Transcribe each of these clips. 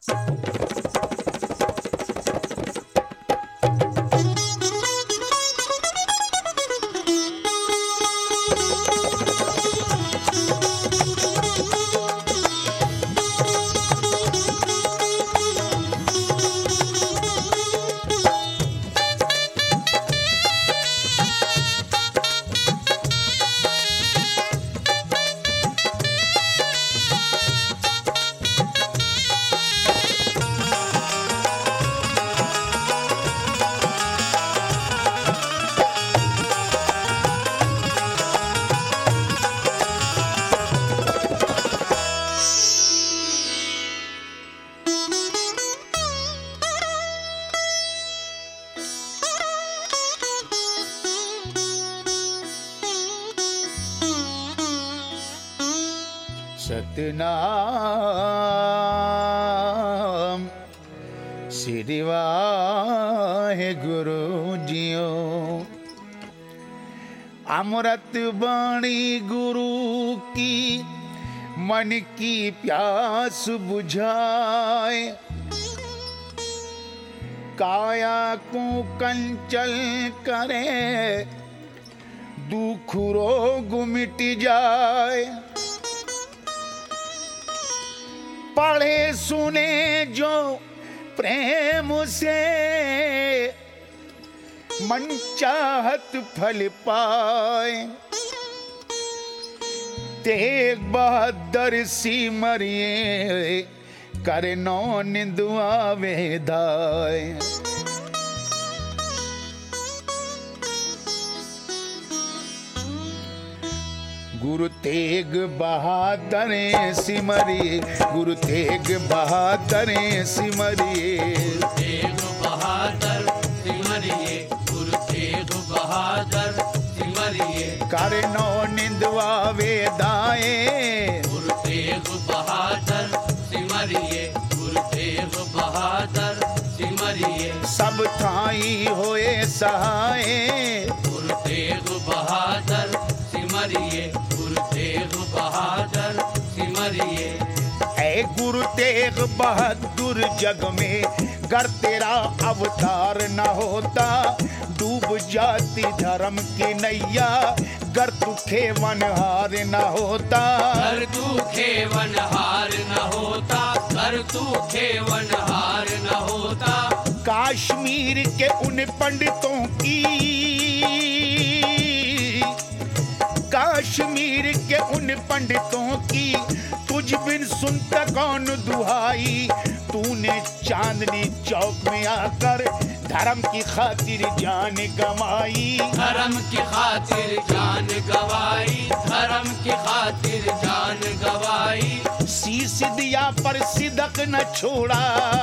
सतनाम श्री वाहेगुरु जियो। अमृत वाणी गुरु की मन की प्यास बुझाए, काया को कंचल करे, दुख रोग मिट जाए। पढ़े सुने जो प्रेम से, मन चाहत फल पाए। तेग बहादुर सिमरिए, करे नो निंदुआ वेदाय। गुरु तेग बहादुर सिमरिए, गुरु तेग बहादुर सिमरिए। तेग बहादुर सिमरिए, गुरु तेग बहादुर सिमरिए। करे नो निंदवा वेदाए, गुरु तेग बहादुर सिमरिए, गुरु तेग बहादुर सिमरिए। सब थाई होए सहाय, गुरु तेग बहादुर सिमरिए, गुरु तेग बहादुर सिमरिए। ऐ गुरु तेग बहादुर जग में गर तेरा अवतार न होता, डूब जाती धर्म की नैया, गर तू खेवनहार न होता। कर तू खेवनहार न होता, कर तू खेवनहार न होता। कश्मीर के उन पंडितों की, कश्मीर के उन पंडितों की, तुझ बिन सुनता कौन दुहाई। तूने चांदनी चौक में आकर धर्म की खातिर जान गवाई। धर्म की खातिर जान गवाई, धर्म की खातिर जान गवाई। शीश दिया पर सिदक न छोड़ा,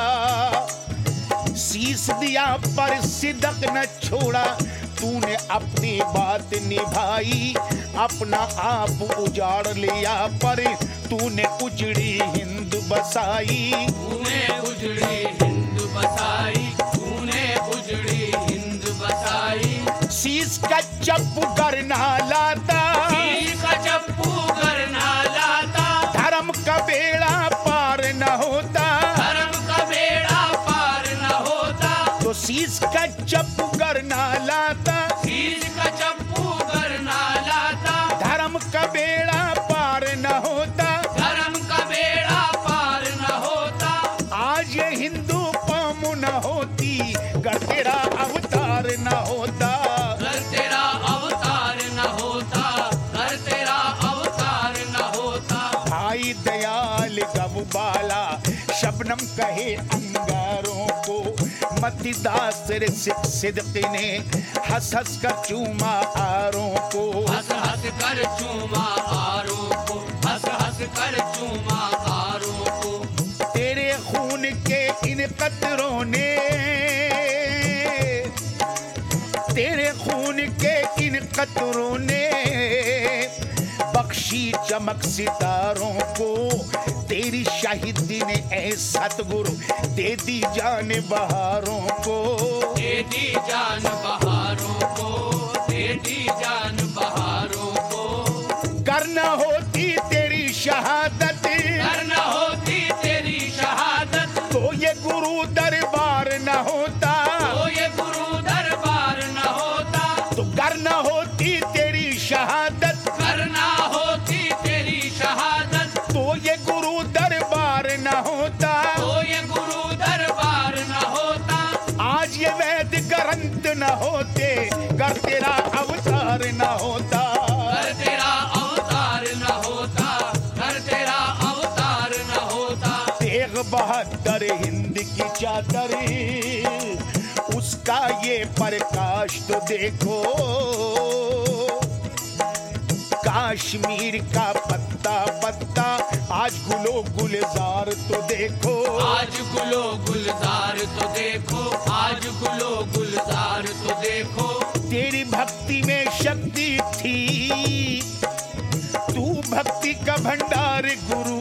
शीश दिया पर सिदक न छोड़ा। तूने अपनी बात निभाई, अपना आप उजाड़ लिया पर तूने उजड़ी हिंद बसाई। तूने उजड़ी हिंद बसाई, तूने उजड़ी हिंद बसाई। शीश का चप्पू गर ना लाता, शीश का चप्पू गर ना लाता। धर्म का बेड़ा पार न होता, धर्म का बेड़ा पार न होता। तो शीश का चप्पू गर ना लाता, शीश का चप्पू गर ना लाता। धर्म का बेड़ा पार न होता, धर्म का बेड़ा पार न होता। आज ये हिंदू कौम न होती, गर तेरा अवतार न होता। कर तेरा अवतार न होता, कर तेरा अवतार न होता। भाई दयाल गवबाला शबनम कहे अंगारों को, मतीदास सिद्दीकी ने हंस हंस कर चूमा आरों को। हंस हंस कर चूमा आरों को, हंस हंस कर चूमा आरों को। तेरे खून के इन कतरों ने, तेरे खून के इन कतरों ने बख्शी चमक सितारों को। तेरी शाहिदी ने ऐ सतगुरु दे दी जान बहारों को। दे दी जान बहारों को, दे दी जान बहारों को। करना होती तेरी शहादत, करना होती तेरी शहादत। तो गुरु दरबार न होता, तो ये गुरु दरबार न होता, तो गर न होती तेरी शहादत, करना होती तेरी शहादत, तो ये गुरु दरबार न होता, तो ये गुरु दरबार न होता, आज ये वैद ग्रंथ न होते, गर तेरा अवतार न होता। कर तेरा अवतार न होता, कर तेरा अवतार न होता। तेग बहादुर हिंद की चादर, उसका ये प्रकाश तो देखो, कश्मीर का पत्ता पत्ता आज गुलो गुलजार तो देखो, आज गुलो गुलजार तो देखो, आज गुलो गुलजार तो देखो। तेरी भक्ति में शक्ति थी, तू भक्ति का भंडार गुरु,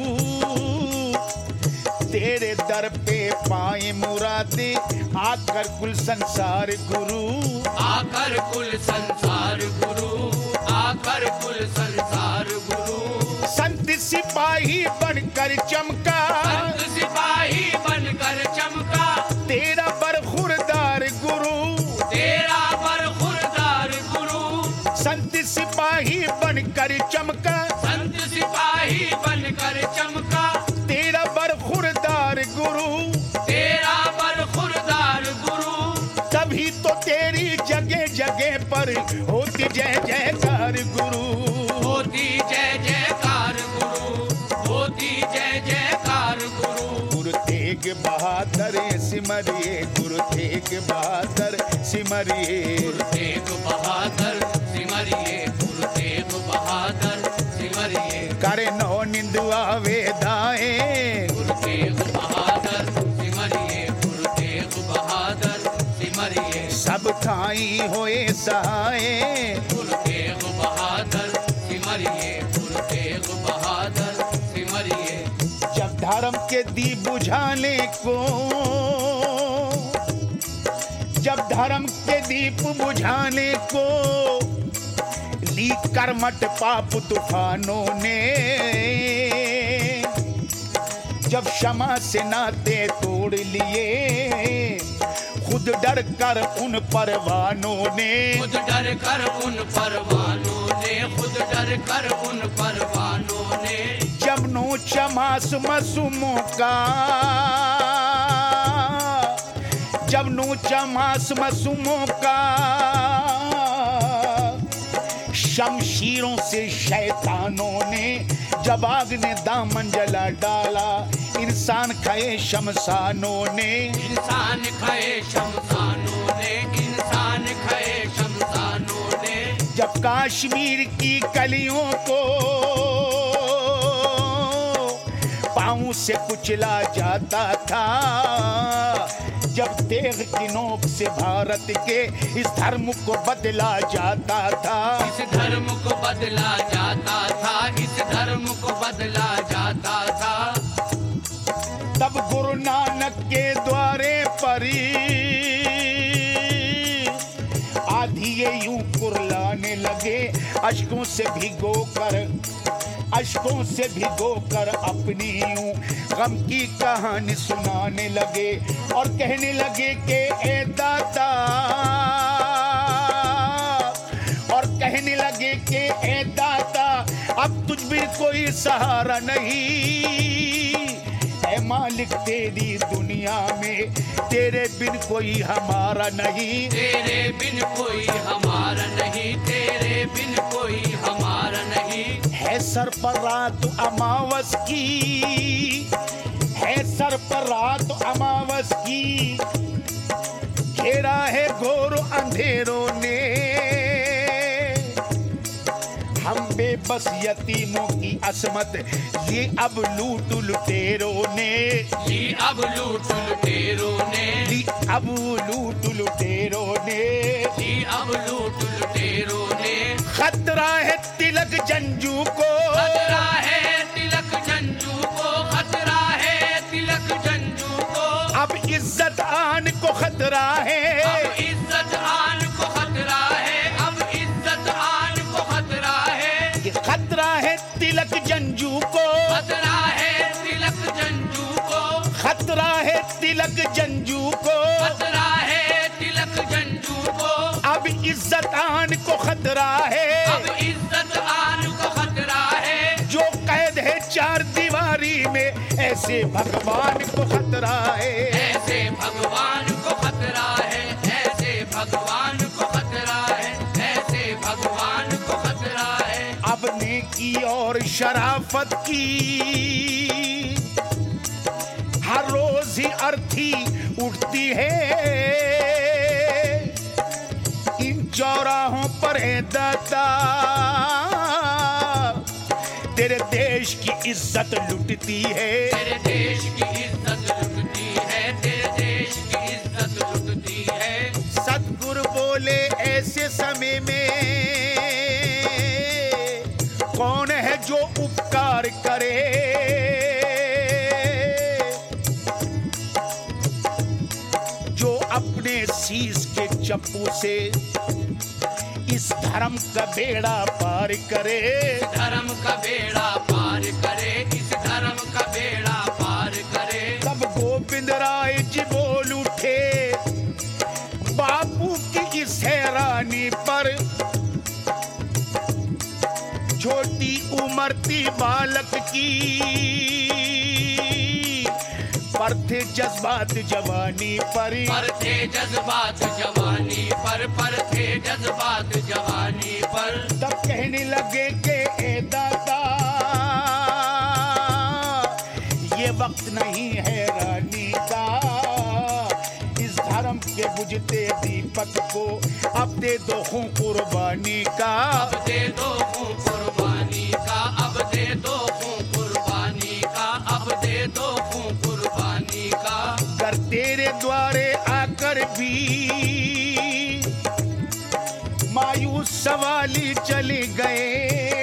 तेरे दर पे पाए मुरादे आकर कुल संसार गुरु, आकर कुल संसार गुरु, आकर कुल संसार गुरु। संत सिपाही बनकर चमका, संत सिपाही बनकर चमका, तेरा बरखुरदार गुरु, तेरा बरखुरदार गुरु। संत सिपाही बनकर चमका, संत सिपाही बनकर चमका, तेरा बरखुरदार गुरु, तेरा बरखुरदार गुरु। तभी तो तेरी जगह जगह पर होती जय जयकार गुरु, होती जय जयकार गुरु, होती जय जयकार गुरु। गुरु तेग बहादुर सिमरिए, गुरु तेग बहादुर सिमरिए, गुरु तेग बहादुर सिमरिए, गुरु तेग बहादुर सिमरिए। करे नो निंदुआ वेदाए, गुरु तेग बहादुर सिमरिए, गुरु तेग बहादुर सिमरिए। सब थाई होए सहाय, गुरु तेग बहादुर सिमरिए, गुरु तेग बहादुर सिमरिए। जब धर्म के दीप बुझाने को, जब धर्म के दीप बुझाने को ली कर्मठ पाप तूफानों ने, जब क्षमा से नाते तोड़ लिए, खुद डर कर उन परवानों ने, खुद डर कर उन परवानों ने, खुद डर कर उन परवानों ने। जब नोच मास मासूमों का, जब नोच मास मासूमों का, शमशीरों से शैतानों ने, जब आग ने दामन जला डाला, इंसान खाए शमशानों ने, इंसान खाए शमशानों ने, इंसान खाए शमशानों ने। जब कश्मीर की कलियों को पांव से कुचला जाता था, जब तेग की नोक से भारत के इस धर्म को बदला जाता था, इस धर्म को बदला जाता था, इस धर्म को बदला जाता था। तब गुरु नानक के द्वारे परी आधी ये यूं कुरलाने लगे, अश्कों से भिगो कर, अश्कों से भिगो कर अपनी यूं गम की कहानी सुनाने लगे, और कहने लगे कि ए दाता, और कहने लगे कि ए दाता, अब तुझ भी कोई सहारा नहीं, ऐ मालिक तेरी दुनिया में तेरे बिन कोई हमारा नहीं, तेरे बिन कोई हमारा नहीं, तेरे बिन कोई हमारा नहीं। है सर पर रात अमावस की, है सर पर रात अमावस की, घेरा है घोर अंधेरों ने, हम बेबस यतीमों की असमत ये अब लूट लुटेरों ने, ये अब लूट लुटेरों ने, ये अब लूट लुटेरों ने, ये अब लूट लुटेरों ने। खतरा है तिलक जंजू को, खतरा है तिलक जंजू को, खतरा है तिलक जंजू को। अब इज्जत आन को खतरा है, अब इज्जत आन को खतरा है, अब इज्जत आन को खतरा है। ये खतरा है तिलक जंजू को, खतरा है तिलक जंजू को, खतरा खतरा है तिलक जंजू को, खतरा है तिलक जंजू को, अब इज्जत आन को खतरा है, अब इज्जत आन को खतरा है, जो कैद है चार दीवारी में ऐसे भगवान को खतरा है, ऐसे भगवान को खतरा है, ऐसे भगवान को खतरा है, ऐसे भगवान को खतरा है। अब नेकी और शराफत की हर रोज ही अर्थी उठती है, इन चौराहों पर है दाता तेरे देश की इज्जत लुटती है, तेरे देश की इज्जत लुटती है, तेरे देश की इज्जत लुटती है। सतगुरु बोले ऐसे समय में कौन है जो उपकार करे, जो अपने शीश के चप्पू से इस धर्म का बेड़ा पार करे, धर्म का बेड़ा पार करे, इस धर्म का बेड़ा पार करे। तब गोविंद राय जी बोल उठे बापू की इस हैरानी पर, छोटी उम्र थी बालक की पर थे जज्बात जवानी पर, थे जज्बात जवानी पर थे जज्बात जवानी पर। तब कहने लगे कि ए दादा ये वक्त नहीं है रानी का, इस धर्म के बुझते दीपक को अब दे दो खून कुर्बानी का, अब दे दो खून कुर्बानी का, अब दे दो खून कुर्बानी का, अब दे दो खून कुर्बानी का। कर तेरे द्वारे आकर भी मायूस सवाली चले गए,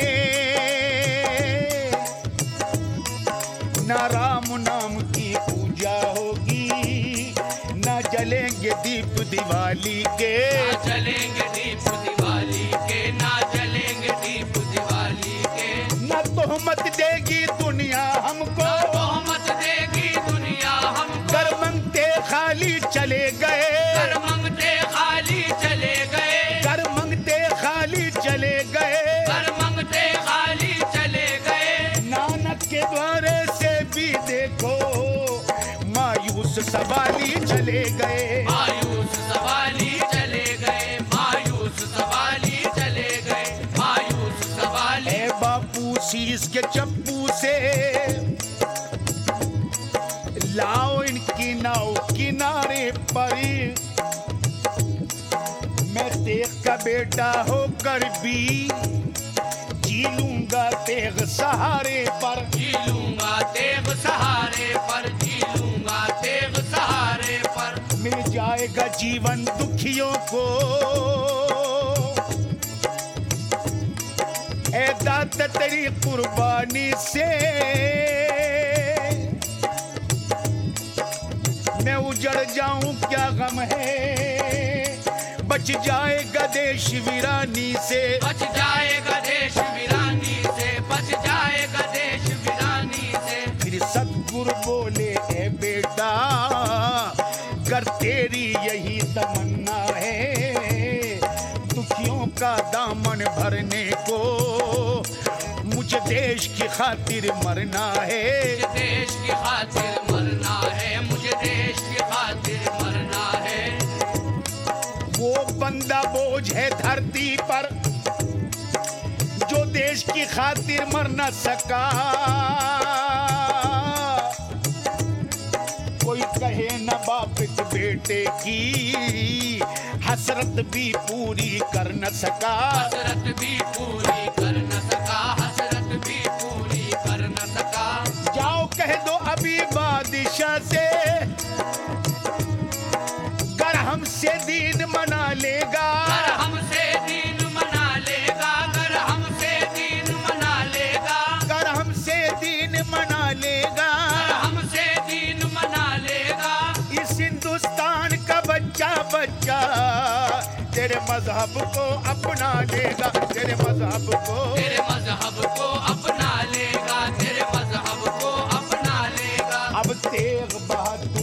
ना राम नाम की पूजा होगी, ना जलेंगे दीप दिवाली के, ना जलेंगे दीप दिवाली के, ना जलेंगे दीप दिवाली के। ना तोहमत देगी दुनिया हमको, तोहमत देगी दुनिया हमको, कर मंगते खाली चले गए, कर मंगते खाली चले गए, कर मंगते खाली चले गए, कर मंगते खाली चले गए। नानक के द्वारे से भी देखो मायूस सवाली चले गए, मायूस सवाली चले गए, मायूस सवाली चले गए, मायूस सवाली। ए बापू शीश के चप्पू से लाओ इनकी नाव किनारे पर, मैं तेग का बेटा होकर भी जी लूंगा तेग सहारे पर, जी लूंगा तेग सहारे पर, जी लूंगा तेग सहारे पर। मिल जाएगा जीवन दुखियों को ए दाता तेरी कुर्बानी से, मैं उजड़ जाऊं क्या गम है, बच जाएगा देश वीरानी से, बच जाएगा देश वीरानी से, बच जाएगा देश वीरानी से। फिर सतगुरु बोले ए बेटा कर तेरी यही तमन्ना है, दुखियों का दामन भरने को मुझे देश की खातिर मरना है, मुझे देश की खातिर मरना है, मुझे देश की खातिर मरना है। वो बंदा बोझ है धरती पर जो देश की खातिर मर न सका, कोई कहे न बाप के बेटे की हसरत भी पूरी कर न सका, हसरत भी पूरी कर न सका, हसरत भी पूरी कर न सका। जाओ कह दो अभी बादशाह से कर हमसे दीन मना लेगा, कर हमसे दीन मना लेगा, कर हमसे दीन मना लेगा, कर हमसे दीन मना लेगा, कर हमसे दीन मना लेगा। इस हिंदुस्तान का बच्चा बच्चा तेरे मजहब को अपना लेगा, तेरे मजहब को, तेरे मजहब को अपना लेगा, तेरे मजहब को अपना लेगा। अब तेग बहादुर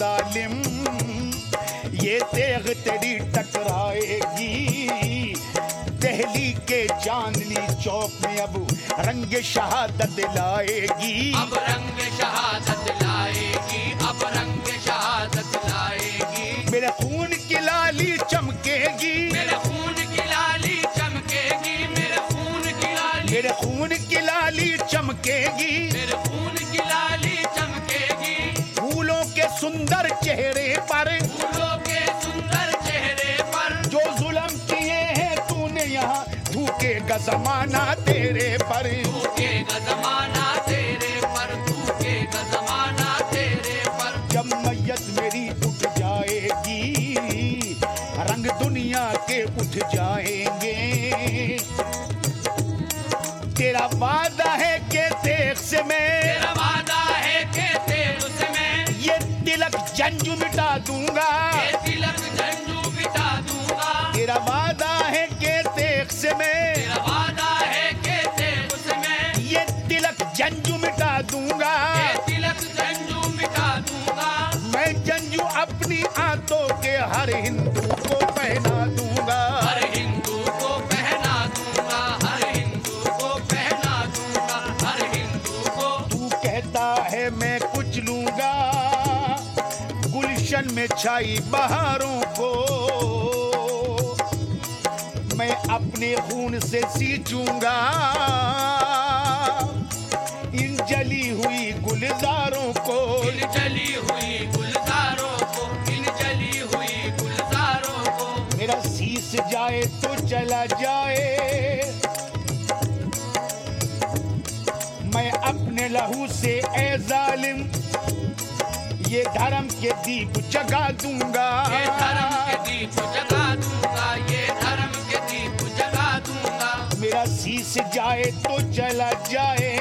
जालिम, ये तेग तेरी टकराएगी। दिल्ली के चांदनी चौक में अब रंग शहादत लाएगी। अब रंग शहादत लाएगी, अब रंग शहादत लाएगी। मेरे खून की लाली चमकेगी, मेरे खून की लाली चमकेगी, मेरे खून की लाली, मेरे खून की लाली चमकेगी। मेरे खून की लाली चमकेगी। फूलों के सुंदर चेहरे पर, फूलों के सुंदर चेहरे पर जो जुल्म किए हैं तूने यहाँ, थूकेगा ज़माना तेरे पर। थूकेगा ज़माना तेरे पर, थूकेगा ज़माना तेरे पर। जब मैयत मेरी उठ जाएगी, रंग दुनिया के उठ जाएंगे। तेरा वादा है कि तेग से मैं, तेरा वादा है कि तेग से मैं ये तिलक जंजू मिटा दूंगा। ये तिलक झंझू मिटा दूंगा। तेरा वादा है कि तेग से मैं, तेरा वादा है कि तेग से मैं ये तिलक जंजू मिटा दूंगा। ये तिलक झंझू मिटा दूंगा। मैं जंजू अपनी आंतों के हर हिंदू को पहना दूंगा। हर हिंदू को पहना दूंगा, हर हिंदू को पहना दूंगा, हर हिंदू को। तू कहता है मैं कुछ लूंगा गुलशन में छाई बहारों को, मैं अपने खून से सींचूंगा इन जली हुई गुलजारों को। इन जली हुई गुलजारों को, इन जली हुई गुलजारों को। मेरा शीश जाए तो चला जाए, मैं अपने लहू से ए जालिम ये धर्म के दीप जगा दूंगा। ये धर्म के दीप जगा दूंगा, ये धर्म के दीप जगा दूंगा। मेरा शीश जाए तो चला जाए,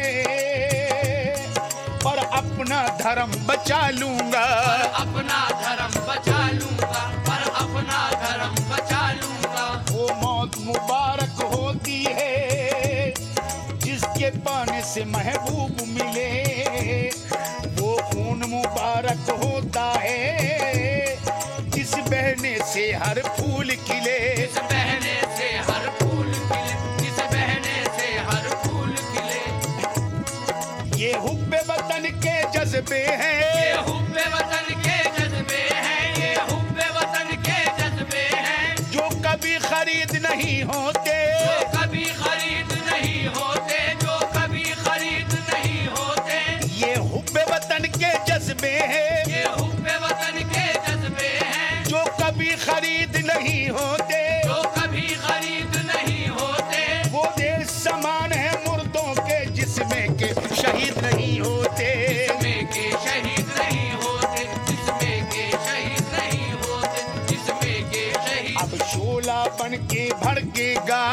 पर अपना धर्म बचा लूंगा। पर अपना धर्म बचा लूंगा, पर अपना धर्म बचा लूंगा। वो मौत मुबारक होती है जिसके पाने से महबूब मिले, वो खून मुबारक होता है जिस बहने से हर फूल खिले। जिस बहने से हर फूल खिले, जिस बहने से हर फूल खिले। ये हुब्बे वतन के जज्बे हैं, ये हुब्बे वतन के जज्बे हैं, ये हुब्बे वतन के जज्बे हैं। जो कभी खरीद नहीं होते, जो कभी खरीद नहीं होते, जो कभी खरीद नहीं होते। ये हुब्बे वतन के जज्बे हैं, ये हुब्बे वतन के जज्बे हैं। जो कभी खरीद नहीं होते। जो कभी खरीद नहीं होते। वो देश समान है मुर्दों के जिसमें के शहीद नहीं होते। जिसमें के शहीद नहीं होते, जिसमें के शहीद नहीं होते, जिसमें के शहीद। अब शोला बन के भड़केगा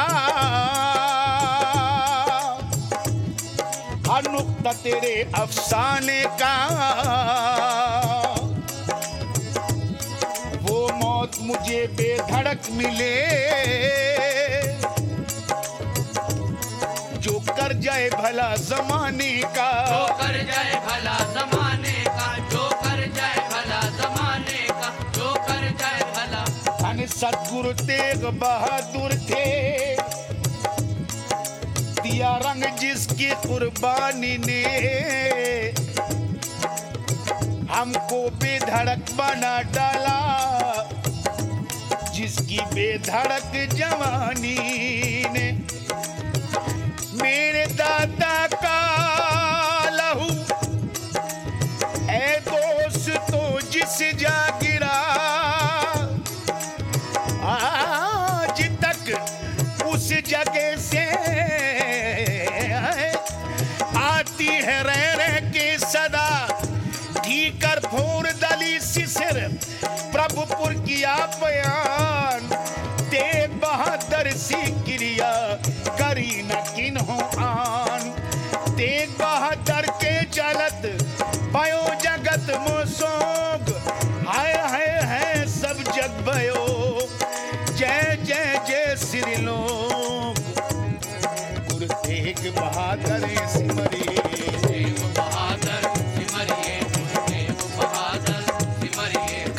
हर नुक्ता तेरे अफसाने का। वो मौत मुझे बेधड़क मिले जो कर जाए भला जमाने का। जो कर जाए भला जमाने का, जो कर जाए भला जमाने का, जो कर जाए भला। धन सद्गुरु तेग बहादुर थे, दिया रंग जिसकी कुर्बानी ने हमको बेधड़क बना डाला, जिसकी बेधड़क जवानी ने। मेरे दादा का लहू ऐ दोस्तों जिस जा गिरा, आज तक उस जगह से आती है रह रह के सदा। ठीकर फोर दली सिर प्रभुपुर किया बयान, तेग बहादुर सी क्रिया करी न किन्हों आन। तेग बहादुर के चलत भयो जगत मोसोग, हाय हाय है सब जग भयो जय जय जय श्री लोग। गुरु तेग बहादुर सिमरिए, तेग बहादुर सिमरिए, तेग बहादुर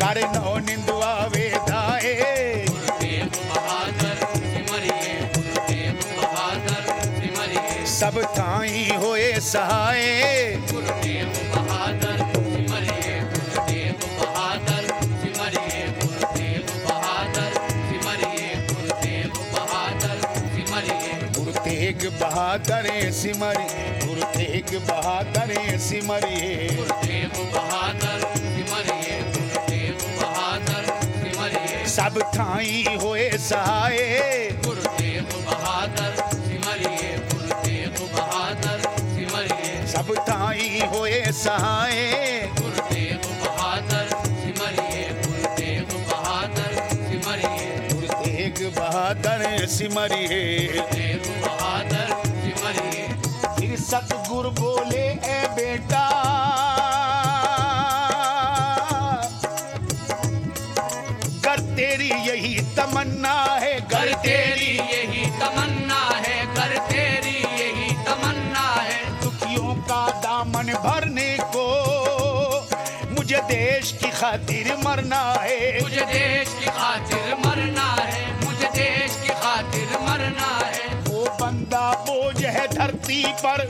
हर नौ निंदवा वेदाए गुरुदेव बहादुर सिमरिए गुरुदेव बहादुर सिमरिए सब थाई होए सहाय गुरुदेव बहादुर सिमरिए गुरुदेव बहादुर सिमरिए गुरुदेव बहादुर सिमरिए गुरुदेव बहादुर सिमरिए गुरु तेग बहादुर सिमरि गुरु तेग बहादुर सिमरि गुरुदेव बहादुर सिमरिए गुरुदेव बहादुर सिमरिए सब थाई होए सहाय गुरुदेव बहादुर सिमरिए गुरुदेव बहादुर सिमरिए सब थाई होए सहाय गुरुदेव बहादुर सिमरिए गुरुदेव बहादुर सिमरिए गुरु तेग बहादुर सिमरि गुरुदेव बहादुर सिमरिए फिर सतगुरु बोले ए बेटा कर तेरी यही तमन्ना है कर तेरी यही तमन्ना है कर तेरी यही तमन्ना है दुखियों का दामन भरने को मुझे देश की खातिर मरना है मुझे देश की खातिर मरना है मुझे देश की खातिर मरना है वो बंदा बोझ है धरती पर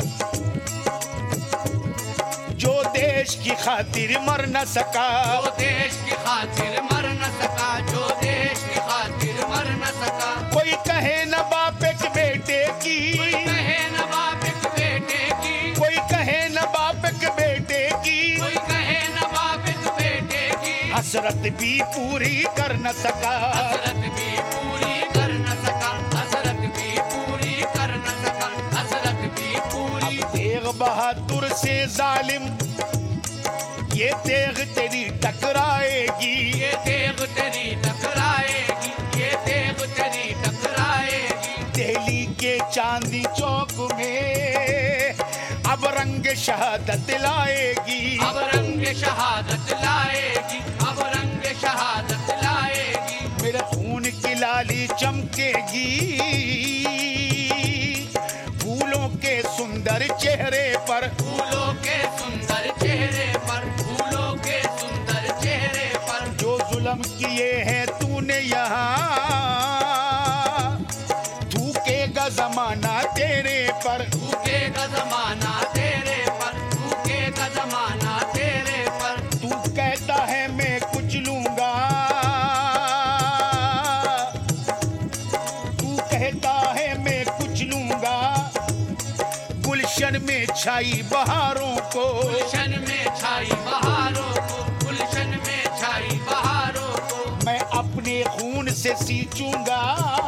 जो देश की खातिर मर न सका जो देश की खातिर मर न सका जो देश की खातिर मर न सका कोई कहे न बाप एक बेटे की कोई कहे न बाप एक बेटे की कोई कहे न बाप एक बेटे की कोई कहे न बाप एक बेटे की हसरत भी पूरी कर न सका हसरत भी पूरी कर न सका हसरत भी पूरी कर न सका हसरत भी पूरी तेग बहादुर से जालिम ये तेग तेरी टकराएगी ये तेग तेरी टकराएगी ये तेग तेरी टकराएगी दिल्ली के चांदी चौक में अब रंग शहादत लाएगी अब रंग शहादत लाएगी अब रंग शहादत लाएगी मेरे खून की लाली चमकेगी फूलों के सुंदर चेहरे पर फूलों के सुंदर चेहरे पर फूलों के सुंदर चेहरे पर जो जुल्म किए हैं तूने यहाँ थूकेगा जमाना तेरे पर थूकेगा जमाना तेरे पर थूकेगा जमाना तेरे पर तू कहता है मैं कुछ लूंगा तू कहता है मैं कुछ लूंगा गुलशन में छाई बहारों को गुलशन में छाई बहारों को गुलशन में छाई बहारों को मैं अपने खून से सींचूंगा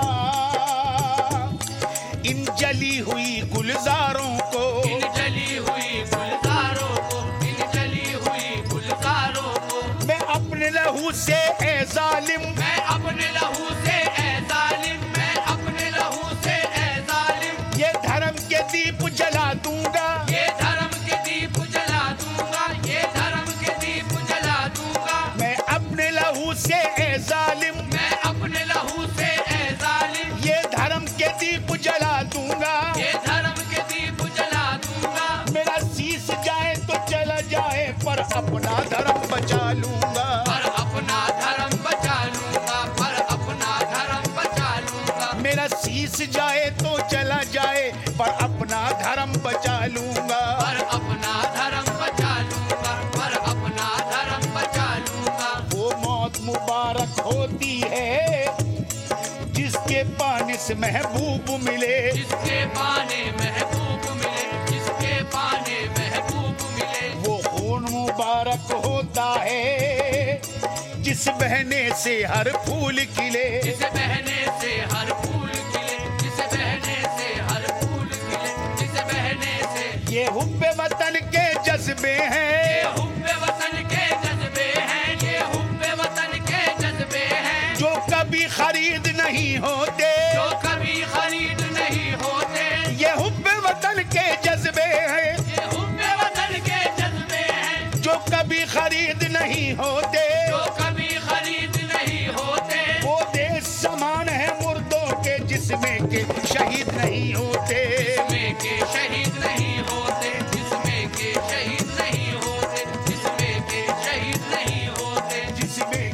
इन जली हुई गुलजारों को इन जली हुई गुलजारों को इन जली हुई गुलजारों को मैं अपने लहू से ए जालिम मैं अपने लहू से ए जालिम मैं अपने लहू से ए जालिम ये धर्म के दीप जला दूंगा ये धर्म के दीप जला दूंगा ये धर्म के दीप जला दूंगा मैं अपने लहू से ए जालिम मैं अपने लहू से ए जालिम ये धर्म के दीप जला दूंगा ये धर्म के दीप जला दूंगा मेरा शीश जाए तो चला जाए पर अपना धर्म बचा लूंगा पर अपना धर्म बचा लूंगा पर अपना धर्म बचा लूंगा मेरा शीश जाए तो चला जाए पर अपना धर्म बचा लूंगा पर अपना धर्म बचा लूंगा पर अपना धर्म बचा लूंगा वो मौत मुबारक होती है जिसके पानी से महबूब मिले जिसके पाने महबूब मिले जिसके पाने महबूब मिले वो खून मुबारक होता है जिस बहने से हर फूल खिले जिस बहने से हर फूल खिले जिस बहने से हर फूल खिले जिस बहने से ये हुब्बे वतन के जज्बे ये हैं हुब्बे वतन के जज्बे हैं ये हुब्बे वतन के जज्बे हैं जो कभी खरीद नहीं होते जो कभी खरीद नहीं होते ये हुब्बे वतन के जज्बे हैं ये हुब्बे वतन के जज्बे हैं जो कभी खरीद नहीं होते जो कभी खरीद नहीं होते वो देश समान है मुर्दों के जिसमें के शहीद नहीं होते जिसमें के शहीद नहीं होते जिसमें के शहीद नहीं होते जिसमें के शहीद नहीं होते जिसमें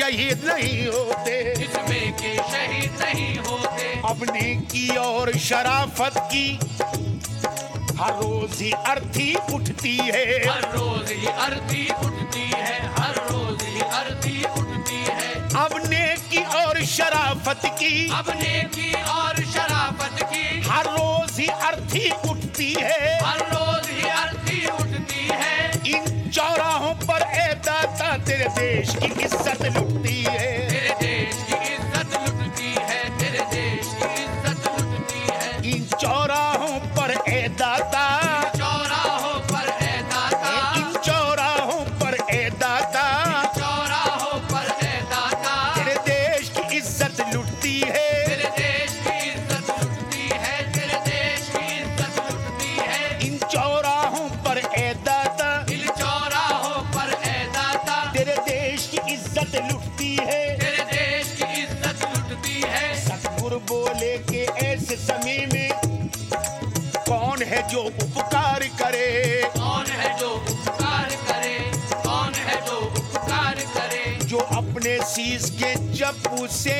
शहीद नहीं होते, इसमें के शहीद नहीं होते। अपने की और शराफत की हर रोज ही अर्थी उठती है, हर रोज ही अर्थी उठती है, हर रोज ही अर्थी उठती है। अपने की और शराफत की, अपने की और शराफत की हर रोज ही अर्थी उठती है, हर रोज ही अर्थी उठती है। इन चौराहों पर ए दाता तेरे देश की इज्जत लुटती है, तेरे देश की इज्जत लुटती है, तेरे देश की इज्जत लुटती है। इन चौराहों पर ए दाता, चौराहों पर है दाता, इन चौराहों पर ए दाता चौराहों पर है दाता। तेरे देश की इज्जत लुटती है, तेरे देश की इज्जत लुटती है, तेरे देश की इज्जत लुटती है। इन चौराहों पर ए दाता इन चौराहों पर है दाता, तेरे देश की इज्जत लुटती है। तेरे देश की इज्जत लुटती है। सतगुरु बोले कि ऐसे समय में कौन है जो उपकार करे, कौन है जो उपकार करे, कौन है जो उपकार करे। जो अपने शीश के चप्पू से,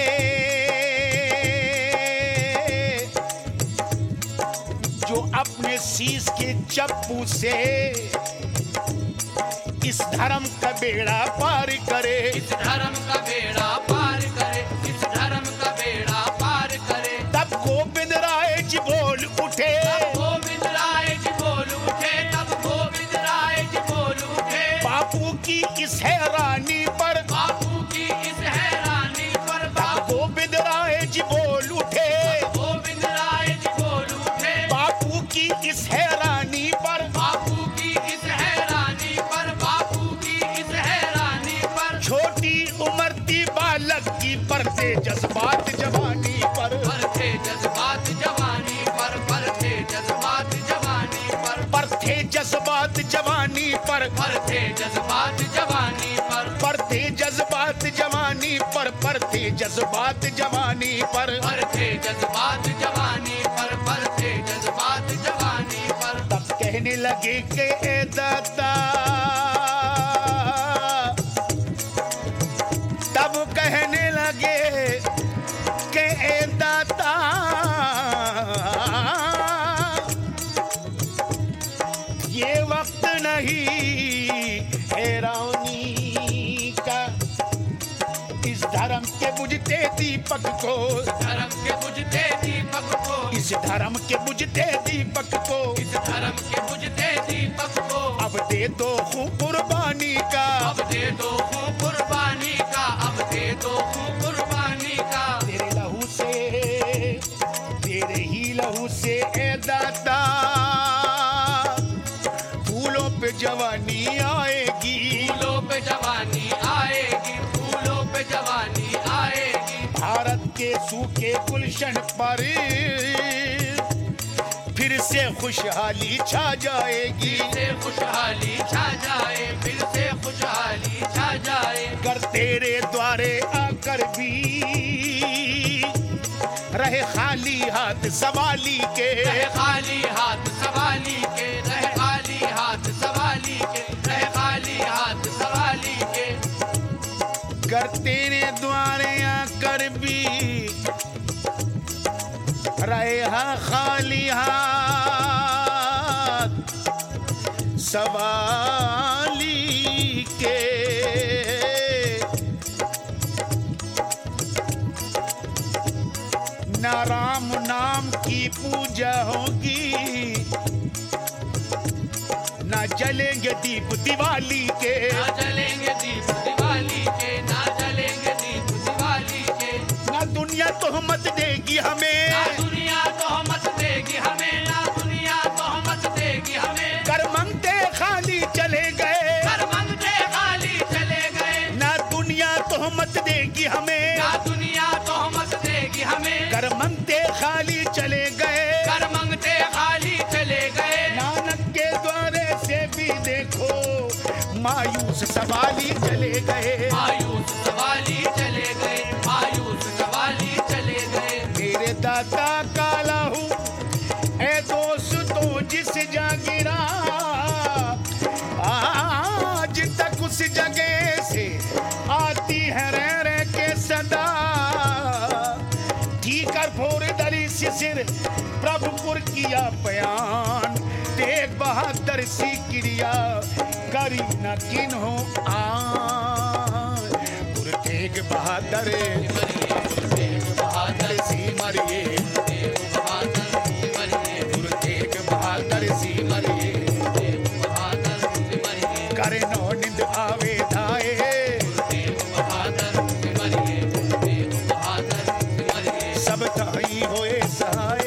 जो अपने शीश के चप्पू से इस धर्म का बेड़ा पार करे, इस धर्म का बेड़ा पार करे, इस धर्म का बेड़ा पार करे। तब गोविंद राय जी बोल उठे, गोविंद राय जी बोल उठे, तब गोविंद राय जी बोल उठे। बापू की इस हैरानी पर, बापू की इस हैरानी पर, तब गोविंद राय जी बोल उठे, गोविंद राय जी बोल उठे। बापू की इस हैरानी पर, बापू की इस हैरानी पर, बापू की इस हैरानी पर। छोटी उम्र थी बालक की परते जज्बात जवानी पर, परथे जज्बात जवानी पर, परथे जज्बात जवानी पर, परथे जज्बात जवानी पर, परथे जज्बात जवानी पर, परथे जज्बात जवानी पर, परथे जज्बात जवानी पर। परथे जज्बात जवानी पर, परथे जज्बात जवानी पर। तब कहने लगे कि ए दाता, तब कहने लगे कि ए दाता, ये वक्त नहीं हैरानी का, इस धर्म के बुझते दीपक को, धर्म के बुझते दीपक को, इस धर्म के बुझते दीपक को इस धर्म के बुझते दीपक को। अब दे दो खून कुर्बानी का, अब दे दो खून कुर्बानी का, अब दे दो खून कुर्बानी का। तेरे लहू से, तेरे ही लहू से ए दाता फूलों पे जवानी आएगी, फूलों पे जवानी आएगी, फूलों पे जवानी आएगी। भारत के सूखे गुलशन पर फिर से खुशहाली छा जाएगी, फिर से खुशहाली छा जाए, फिर से खुशहाली छा जाए। कर तेरे द्वारे आकर भी रहे खाली हाथ सवाली के, रहे खाली हाथ सवाली के, रहे खाली हाथ सवाली के, रहे खाली हाथ सवाली के। कर तेरे द्वारे आकर भी रहे खाली हाथ सवाली के। ना राम नाम की पूजा होगी, ना जलेंगे दीप दिवाली के, ना जलेंगे दीप दिवाली के, ना जलेंगे दीप दिवाली के। ना दुनिया तोहमत देगी हमें, ना दुनिया तोहमत देगी हमें, ना दुनिया तोहमत देगी हमें। कर मंगते खाली चले गए, कर मंगते खाली चले गए। ना दुनिया तोहमत देगी हमें, ना दुनिया तोहमत देगी हमें। कर मंगते खाली चले गए, कर मंगते खाली चले गए। नानक के द्वारे से भी देखो मायूस सवाली चले गए, मायूस सवाली चले गए, मायूस सवाली चले गए। मेरे दाता काला हूँ ए दोस्तों जिस जागिरा, आज तक उस जगह से आती है रे सिर प्रभुपुर किया बयान, तेग बहादुर सी क्रिया करी न किन्हो आन। गुरु तेग बहादुर सी मरिए, गुरु तेग बहादुर सी मरिए, करे नो निंद आवे धाए, सब ताई होए सहाय।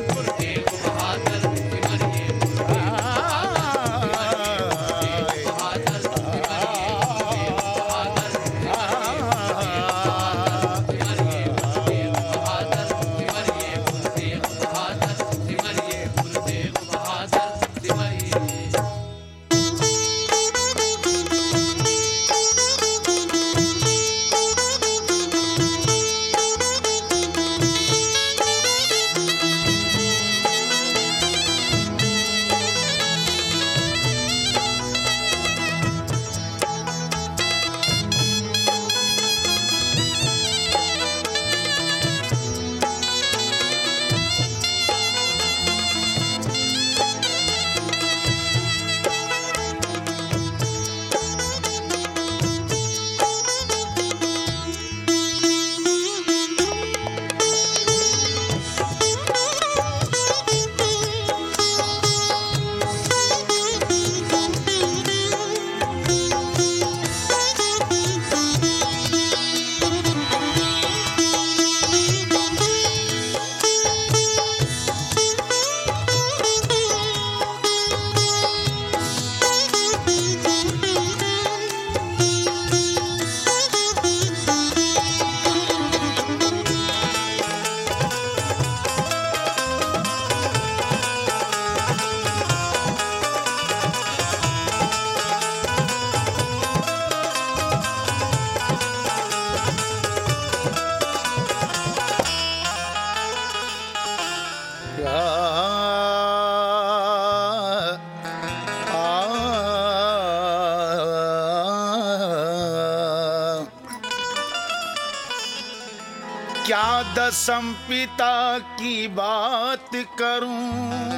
क्या दसम पिता की बात करूं,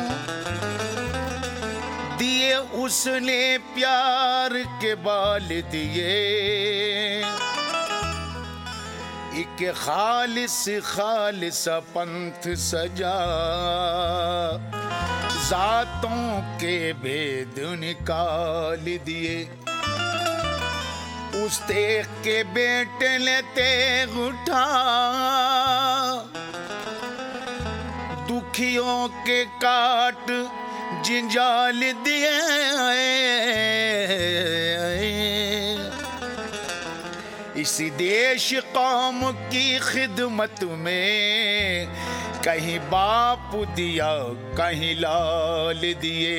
दिए उसने प्यार के बाल दिए, एक खालिस खालिस पंथ सजा, जातों के भेद निकाल दिए। उस तेग के बेटे ने तेग उठा, दुखियों के काट जिंजाल दिए। इसी देश कौम की खिदमत में कहीं बाप दिया कहीं लाल दिए।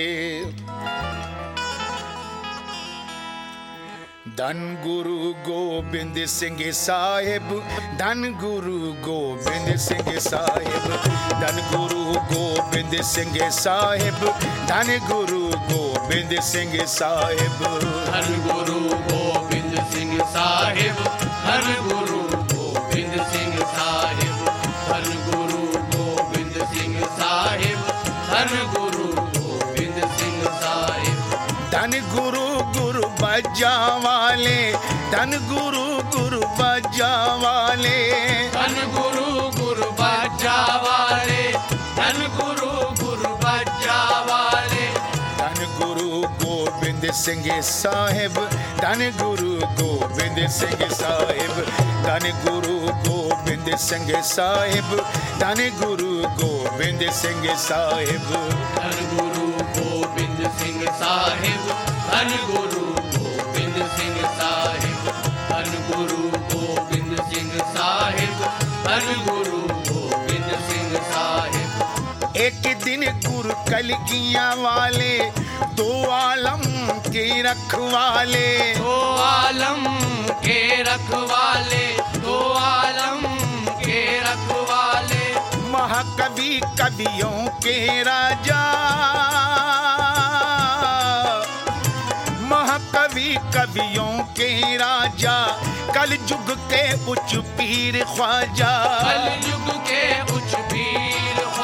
धन गुरु गोबिंद सिंह साहिब, धन गुरु गोबिंद सिंह साहिब, धन गुरु गोबिंद सिंह साहिब, धन गुरु गोबिंद सिंह साहिब, धन गुरु गोबिंद सिंह साहिब, धन गुरु गोबिंद सिंह साहिब, धन गुरु गोबिंद सिंह साहिब, धन गुरु गोबिंद सिंह साहिब, धन गुरु गुरु बजा वाले, धन गुरु गुरु बजा वाले, धन गुरु गुरु बजा वाले, धन गुरु गुरु बजा वाले, धन गुरु गोबिंद सिंह साहिब, धन गुरु गोबिंद सिंह साहिब, धन गुरु गोबिंद सिंह साहिब, धन गुरु गोबिंद सिंह साहिब, धन गुरु गोबिंद सिंह साहिब, धन गुरु गोबिंद सिंह साहिब, धन गुरु गोबिंद सिंह साहिब, धन गुरु गोबिंद सिंह साहिब। एक दिन गुरु कलगियां वाले, दो आलम के रखवाले, दो आलम के रखवाले, दो आलम के रखवाले, महाकवि कवियों के राजा, महाकवि कवियों के राजा, कल युग के उच्च पीर ख्वाजा, कल युग के उच्च पीर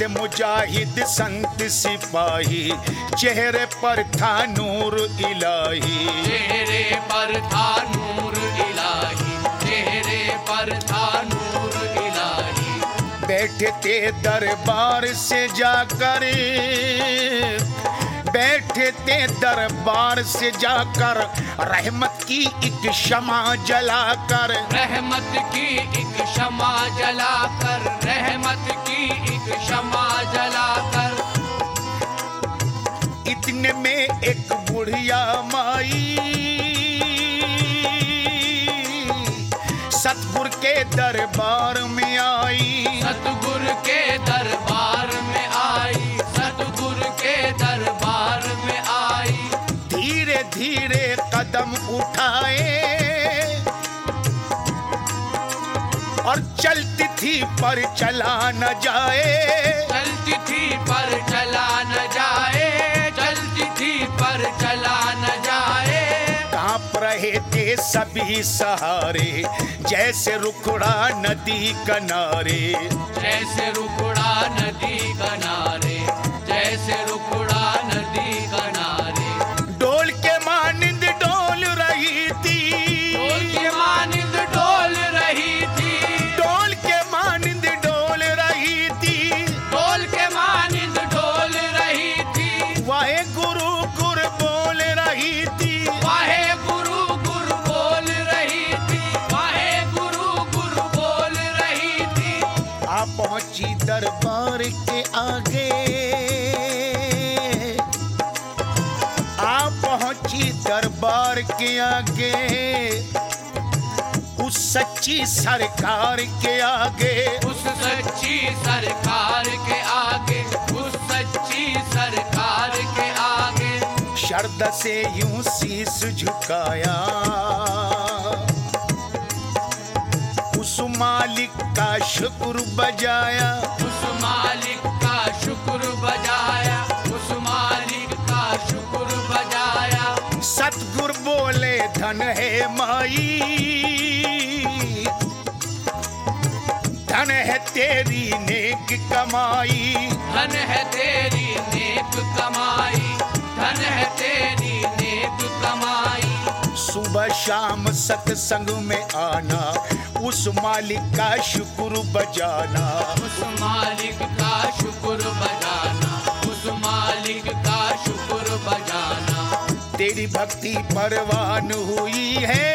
थे मुजाहिद संत सिपाही, चेहरे पर था नूर इलाही। चेहरे पर था नूर इलाही, चेहरे पर था नूर इलाही। बैठे थे दरबार से जाकर, बैठे थे दरबार से जाकर, रहमत की एक शमा जलाकर, रहमत की एक शमा जलाकर, रहमत की एक शमा जलाकर। इतने में एक बुढ़िया माई सतगुर के दरबार में आई, सतगुर के दरबार में आई, सतगुर के दरबार में आई। धीरे धीरे कदम उठाए और चलती थी पर चला न जाए, चलती थी पर चला न जाए, चलती थी पर चला न जाए। कांप रहे थे सभी सहारे, जैसे रुखड़ा नदी किनारे, जैसे रुखड़ा नदी किनारे, जैसे रुखड़ा नदी किनारे। डोल के मानिंद डोल रही थी, डोल के मानिंद डोल रही थी, डोल के मानिंद डोल रही थी, डोल के मानिंद डोल रही थी। वाहे गुरु गुर बोल रही थी, वाहे गुरु गुर बोल रही थी, वाहे गुरु गुर बोल रही थी। आ पहुंची दरबार के आगे, आ पहुंची दरबार के आगे, उस सच्ची सरकार के आगे, उस सच्ची सरकार के आगे, उस सच्ची सरकार के आगे। शरद से यूं शीस झुकाया, उस मालिक का शुक्र बजाया, उस मालिक का शुक्र बजाया, उस मालिक का शुक्र बजाया। सतगुर बोले धन है माई, धन है तेरी नेक कमाई, धन है तेरी नेक कमाई, धन है तेरी नेक कमाई। सुबह शाम सत्संग में आना, उस मालिक का शुक्र बजाना, उस मालिक का शुक्र बजाना, उस मालिक का शुक्र बजाना। तेरी भक्ति परवान हुई है,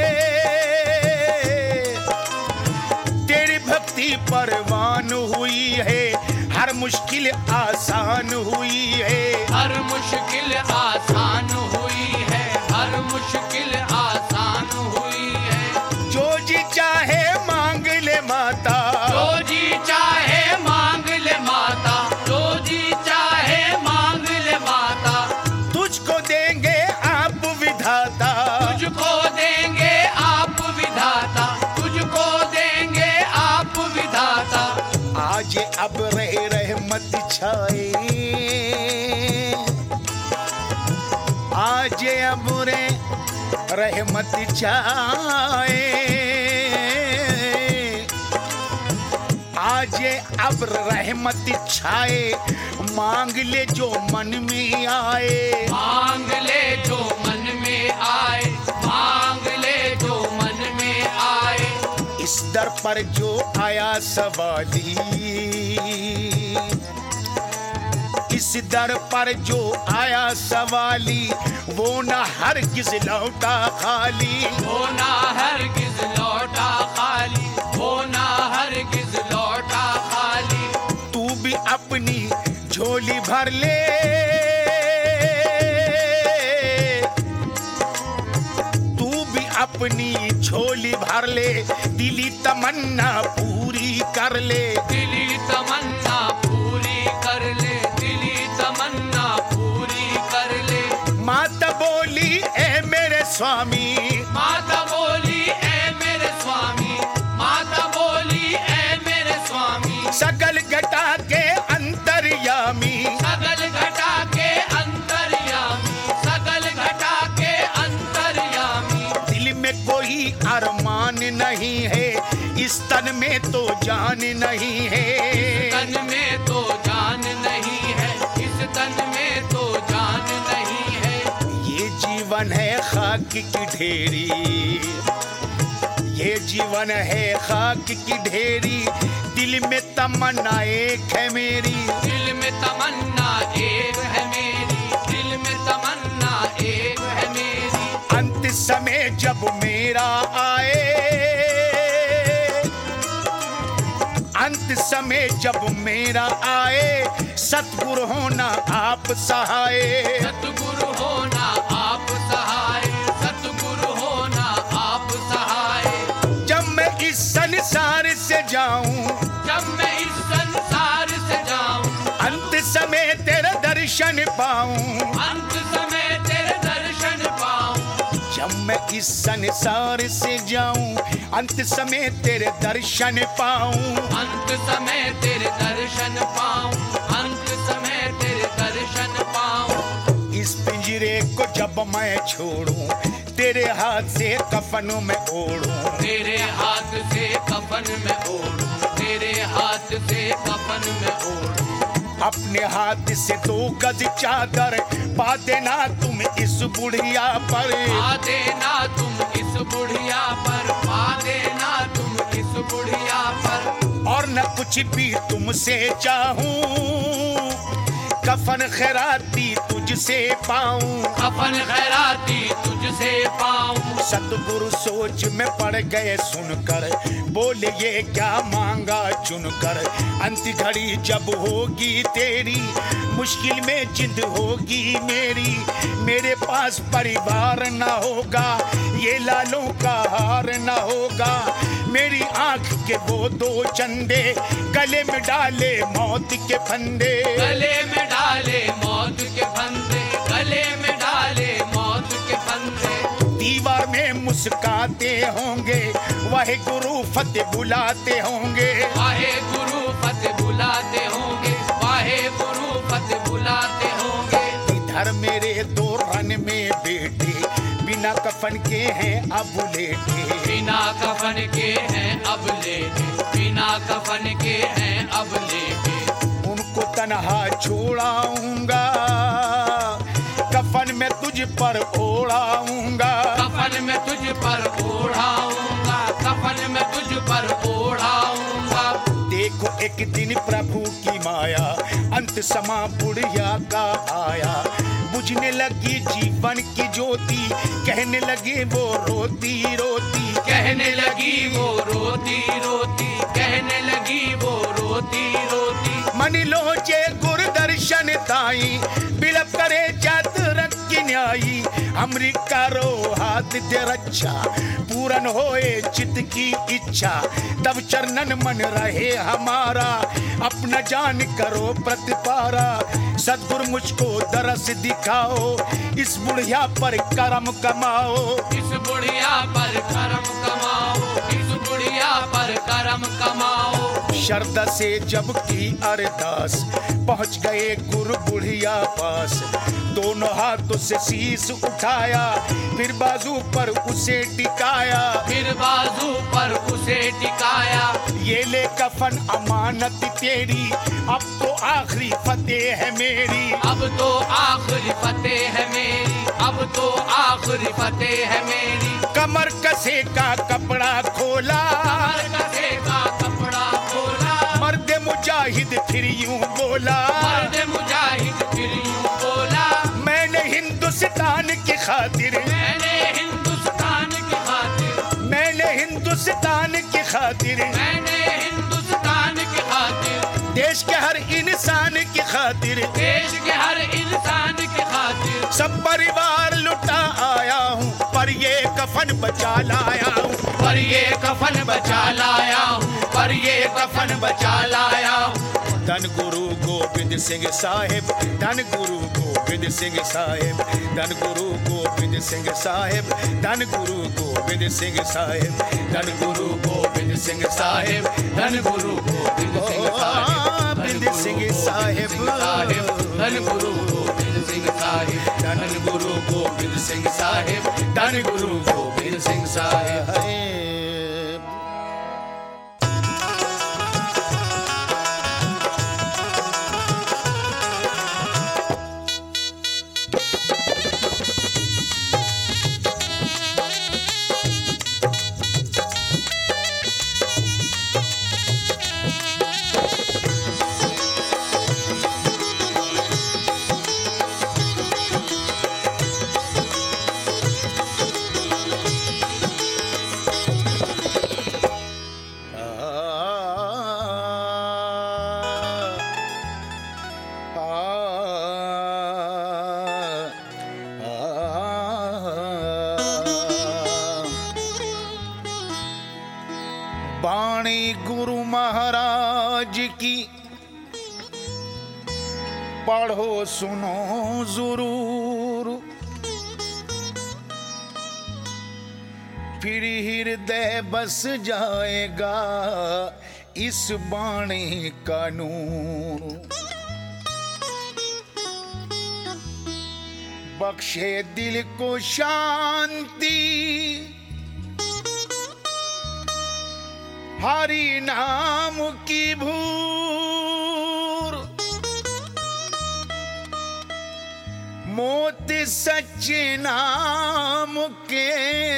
तेरी भक्ति परवान हुई है, हर मुश्किल आसान हुई है, हर मुश्किल आसान हुई है, हर मुश्किल आसान हुई है। जो जी चाहे मांग ले माता, जो जी चाहे मांग ले माता, जो जी चाहे मांग ले माता। तुझको देंगे आप विधाता, तुझको देंगे आप विधाता, तुझको देंगे आप विधाता। आज अब रहे रहमत छाए, आज अब रे रहमत छाए, आज अब रहमत छाए, मांग ले जो मन में आए, मांग ले जो मन में आए, मांग ले जो मन में आए। इस दर पर जो आया सवाली, इस दर पर जो आया सवाली, वो ना हरगिज लौटा खाली, वो ना हरगिज लौटा खाली, वो ना हरगिज लौटा खाली। तू भी अपनी झोली भर ले, तू भी अपनी झोली भर ले, दिली तमन्ना पूरी कर ले, दिली तमन्ना पूरी कर ले, दिली तमन्ना पूरी कर ले। माता बोली ए मेरे स्वामी, माता बोली ए मेरे स्वामी, माता बोली ए मेरे स्वामी। सकल घटा के अंतर्यामी, सकल घटा के अंतर्यामी, सकल घटा के अंतर्यामी। दिल में कोई अरमान नहीं है, इस तन में तो जान नहीं है, तन में तो जीवन है खाक की ढेरी, ये जीवन है खाक की ढेरी, दिल में तमन्ना एक है मेरी, दिल में तमन्ना एक है मेरी, दिल में तमन्ना एक है मेरी। अंत समय जब मेरा आए, अंत समय जब मेरा आए, सतगुरु होना आप सहाय, सतगुरु होना आप सहाय, सतगुरु होना आप सहाय। जब मैं इस संसार से जाऊं, जब मैं इस संसार से जाऊं, अंत समय तेरा दर्शन पाऊं, अंत समय तेरे दर्शन पाऊं। जब मैं इस संसार से जाऊं, अंत समय तेरे दर्शन पाऊं, अंत समय तेरे दर्शन पाऊं, अंत समय तेरे दर्शन पाऊं। इस पिंजरे को जब मैं छोड़ूं, तेरे हाथ से कफन में ओढ़ूं, तेरे हाथ से कफन में ओढ़ूं, तेरे हाथ से कफन में ओढ़ूं। अपने हाथ से 2 गज चादर पा देना तुम इस बुढ़िया पर, पा देना तुम इस बुढ़िया पर, पा देना तुम इस बुढ़िया पर। और न कुछ भी तुमसे चाहूं, कफन खैराती तुझसे पाऊं, कफन खैराती तुझसे पाऊं। सतगुरु सोच में पड़ गए सुनकर, बोले ये क्या मांगा चुनकर। अंत घड़ी जब होगी तेरी, मुश्किल में जिंद होगी मेरी, मेरे पास परिवार न होगा, ये लालों का हार न होगा। मेरी आंख के वो 2 चंदे, गले में डाले मौत के फंदे, गले में डाले मौत के फंदे, गले में डाले मौत के फंदे। दीवार में मुस्काते होंगे, वाहे गुरु फतेह बुलाते होंगे, वाहे गुरु फतेह बुलाते होंगे, वाहे गुरु फतेह बुलाते होंगे। इधर मेरे 2 रन में बेटे, बिना कफन के हैं अब लेटे, बिना कफन के हैं अब लेटे, बिना कफन के हैं अब लेटे। उनको तन्हा छोड़ाऊंगा, कफन में तुझ पर ओढ़ाऊंगा, कफन में तुझ पर ओढ़ाऊंगा, कफन में तुझ पर ओढ़ाऊंगा। देखो एक दिन प्रभु की माया, अंत समा बुढ़िया का आया, बुझने लगी जीवन की ज्योति, कहने लगे वो रोती रोती, कहने लगी वो रोती रोती, कहने लगी वो रोती रोती। मन लोचे गुर दर्शन ताई, बिलप करे जात रखी न्यायी, हमरी करो हाथ दे रक्षा, पूरन होए चित्त की इच्छा, तब चरणन मन रहे हमारा, अपना जान करो प्रतिपारा। सद्गुरु मुझको दरस दिखाओ, इस बुढ़िया पर करम कमाओ, इस बुढ़िया पर करम कमाओ, इस बुढ़िया पर करम कमाओ। श्रद्धा से जब की अरदास, पहुंच गए गुरु बुढ़िया पास, दोनों हाथों से शीश उठाया, फिर बाजू पर उसे टिकाया, फिर बाजू पर उसे टिकाया। ये ले कफन अमानत तेरी, अब तो आखिरी फतेह है मेरी, अब तो आखिरी फतेह है मेरी, अब तो आखिरी फतेह है मेरी। कमर कसे का कपड़ा खोला, कमर कसे का कपड़ा खोला, मर्द मुजाहिद फिर यूं बोला, मर्द मुजाहिद फिर यूं बोला। मैंने हिंदुस्तान की खातिर, मैंने हिंदुस्तान की खातिर, मैंने हिंदुस्तान की खातिर, मैंने हिंदुस्तान की खातिर, देश के हर इंसान की खातिर, देश के हर इंसान की खातिर, सब परिवार लुटा आया हूँ, पर ये कफन बचा लाया हूँ, पर ये कफन बचा लाया हूँ, पर ये कफन बचा लाया हूँ। धन गुरु गोविंद सिंह साहिब, धन गुरु गोविंद सिंह साहिब, धन गुरु गोविंद सिंह साहिब, धन गुरु गोविंद सिंह साहिब, धन गुरु गोविंद सिंह साहिब, धन गुरु गोविंद सिंह साहिब, गोविंद सिंह साहिब, धन गुरु गोविंद सिंह साहिब, धन गुरु गोविंद सिंह साहिब, धन गुरु गोविंद सिंह साहिब। गुरु महाराज की पढ़ो सुनो जरूर, फिर हृदय बस जाएगा इस बाणी का नूर। बख्शे दिल को शांति हरि नाम की भूर, मोत सच्चे नाम के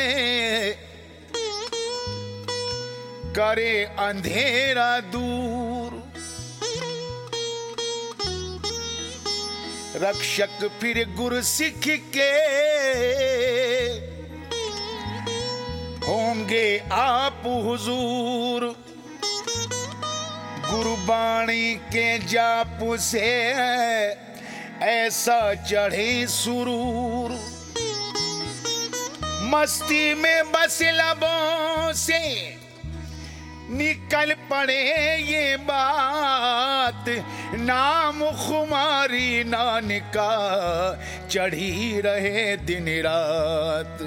करे अंधेरा दूर। रक्षक फिर गुरु सिख के होंगे आप हुजूर, गुरबाणी के जाप से ऐसा चढ़े सुरूर। मस्ती में बस लबों से निकल पड़े ये बात, नाम खुमारी नानका चढ़ी रहे दिन रात।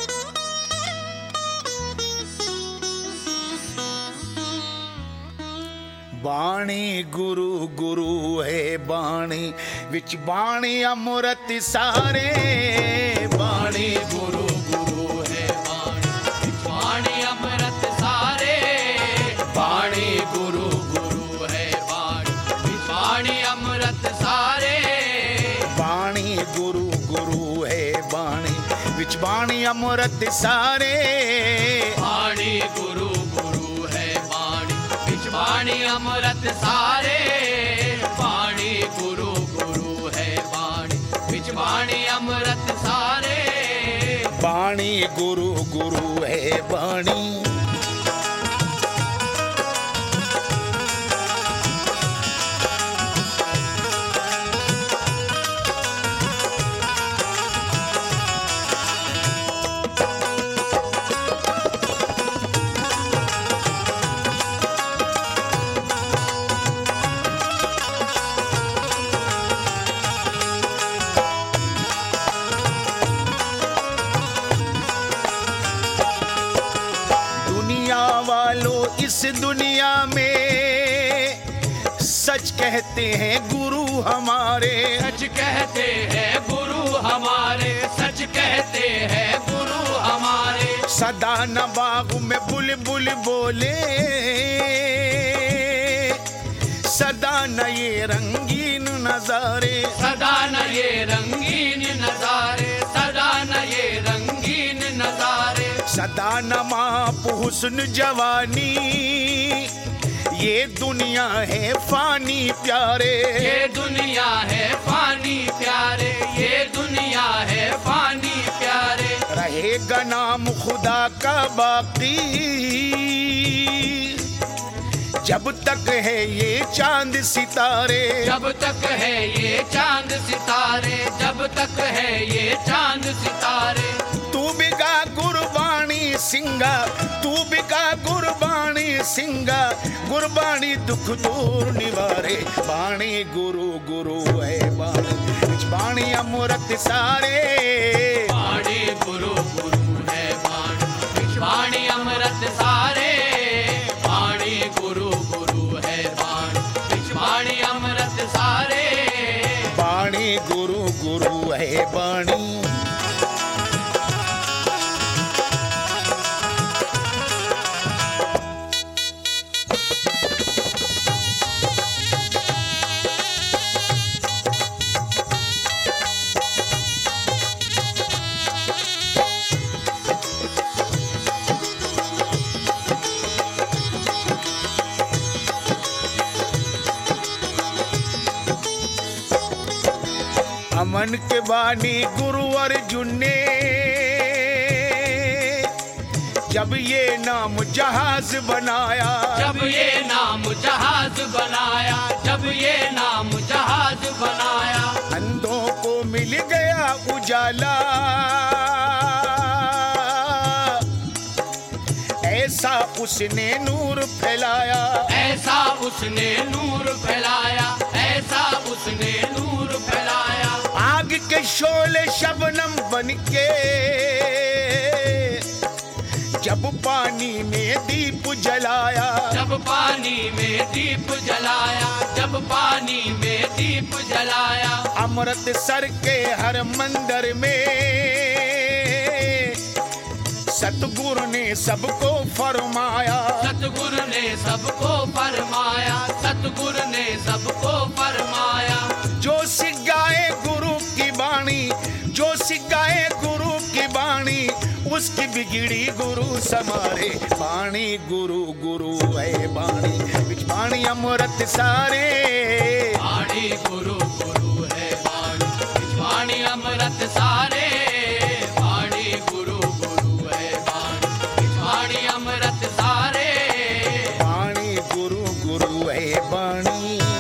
बाणी गुरु गुरु है बाणी विच बाणी अमृत सारे। बाणी गुरु गुरु है बाणी विच बाणी अमृत सारे। बाणी गुरु गुरु है बाणी विच बाणी अमृत सारे। बाणी गुरु गुरु है बाणी विच बाणी अमृत सारे। बाणी गुरु गुरु है बाणी विच बाणी अमृत सारे। बाणी गुरु गुरु है बाणी विच बाणी अमृत सारे। बाणी गुरु गुरु है बाणी। इस दुनिया में सच कहते हैं गुरु हमारे। सच कहते हैं गुरु हमारे। सच कहते हैं गुरु हमारे। सदा न बाग में बुलबुल बोले, सदा न ये रंगीन नजारे। सदा न ये रंगीन नजारे। सदा न ये रंगीन नजारे। सदा न माप हुस्न जवानी, ये दुनिया है फानी प्यारे। ये दुनिया है फानी प्यारे। ये दुनिया है फानी प्यारे। रहेगा नाम खुदा का बाकी जब तक है ये चांद सितारे। जब तक है ये चांद सितारे। जब तक है ये चांद सितारे। तू बिका गुरबाणी सिंगा, तू बिका गुरबाणी सिंगा, गुरबाणी दुख दूर निवारे। बाणी गुरु गुरु है बाणी विच बाणी अमृत सारे। बाणी गुरु गुरु है बाणी विच बाणी अमृत सारे। बाणी गुरु गुरु है बाणी विच बाणी अमृत सारे। बाणी गुरु गुरु है बाणी। अमन के बानी गुरु अर्जुन ने जब ये नाम जहाज बनाया। जब ये नाम जहाज बनाया। जब ये नाम जहाज बनाया। अंधों को मिल गया उजाला, ऐसा उसने नूर फैलाया, ऐसा उसने नूर फैलाया, ऐसा उसने नूर फैलाया। आग के शोले शबनम बनके जब पानी में दीप जलाया, जब पानी में दीप जलाया, जब पानी में दीप जलाया। अमृतसर के हर मंदिर में सतगुरु ने सबको फरमाया, सतगुरु ने सबको फरमाया, सतगुरु ने सबको फरमाया। जो सिखाए गुरु की बाणी, जो सिखाए गुरु की बाणी, उसकी बिगड़ी गुरु समारे। बाणी गुरु गुरु है बाणी, बिच बाणी अमृत सारे। बाणी गुरु गुरु है बाणी, बिच बाणी अमृत सारे। बाणी गुरु गुरु है बाणी, बिच बाणी अमृत सारे। बाणी गुरु गुरु है बाणी।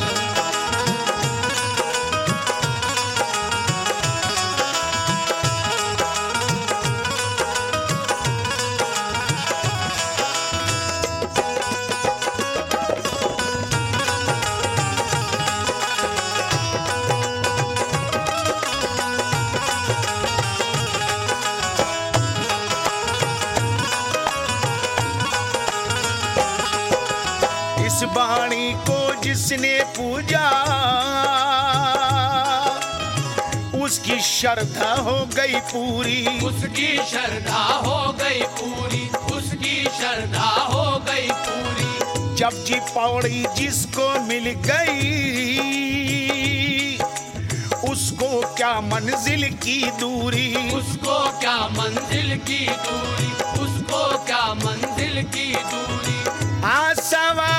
इस बाणी को जिसने पूजा उसकी श्रद्धा हो गई पूरी, उसकी श्रद्धा हो गई पूरी, उसकी श्रद्धा हो गई पूरी। जब जी पौड़ी जिसको मिल गई उसको क्या मंजिल की दूरी, उसको क्या मंजिल की दूरी, उसको क्या मंजिल की दूरी। आसवार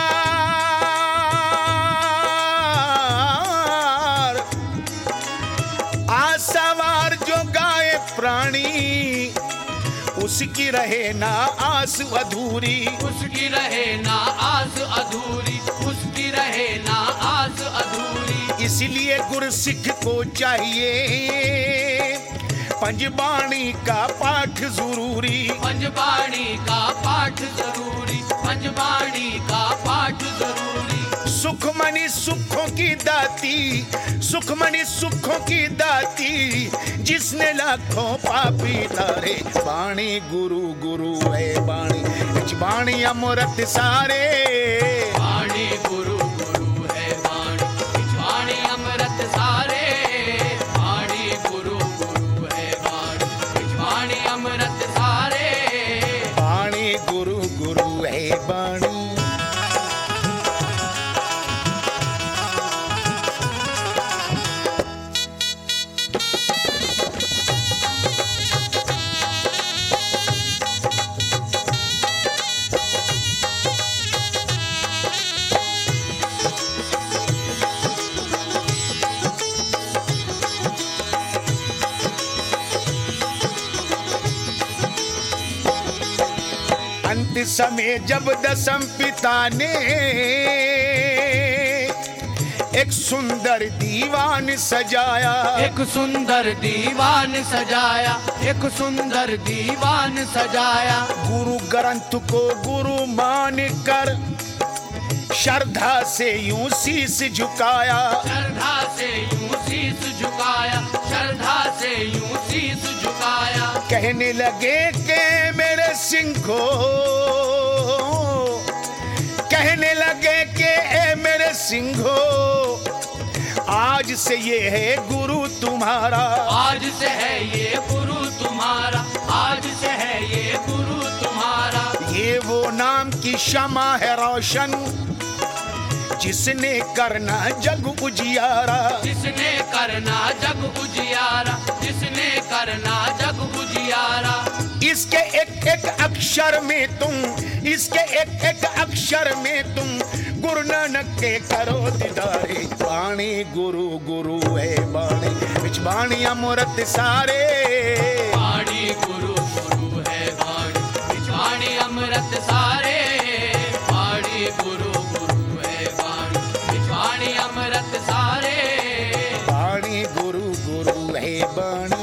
आसवार जो गाए प्राणी उसकी रहे ना आस अधूरी, उसकी रहे ना आस अधूरी, उसकी रहे ना आस अधूरी। इसलिए गुरसिख को चाहिए पंजबाणी का पाठ जरूरी, पंजबाणी का पाठ जरूरी, पंजबाणी का पाठ जरूरी। सुखमणि सुखों की दाती, सुखमणि सुखों की दाती, जिसने लाखों पापी तारे। बाणी गुरु गुरु है बाणी, इच बाणी अमृत सारे। बाणी गुरु गुरु है बाणी, इच बाणी अमृत सारे। बाणी गुरु गुरु है बाणी, इच बाणी अमृत सारे। बाणी गुरु गुरु है बाणी। अंत समय जब दसम पिता ने एक सुंदर दीवान सजाया, एक सुंदर दीवान सजाया, एक सुंदर दीवान सजाया। गुरु ग्रंथ को गुरु मान कर श्रद्धा से यूं शीस झुकाया, श्रद्धा से यूं शीस झुकाया, श्रद्धा से यूं शीस झुकाया। कहने लगे कि मेरे सिंखो, कहने लगे कि ए मेरे सिंखो, आज से ये है गुरु तुम्हारा, आज से है ये गुरु तुम्हारा, आज से है ये गुरु तुम्हारा। ये वो नाम की शमा है रोशन, जिसने करना जग उजियारा, जिसने करना जग उजियारा, जिसने करना जग उजियारा। इसके एक एक अक्षर में तुम, इसके एक एक अक्षर में तुम गुरु नानक के करो दीदारे। बाणी गुरु गुरु है बाणी, बिच बाणी अमृत सारे। बाणी गुरु गुरु है बाणी, बिच बाणी अमृत सारे। बाणी गुरु गुरु है बाणी, बिच बाणी अमृत सारे। बाणी गुरु गुरु है बाणी।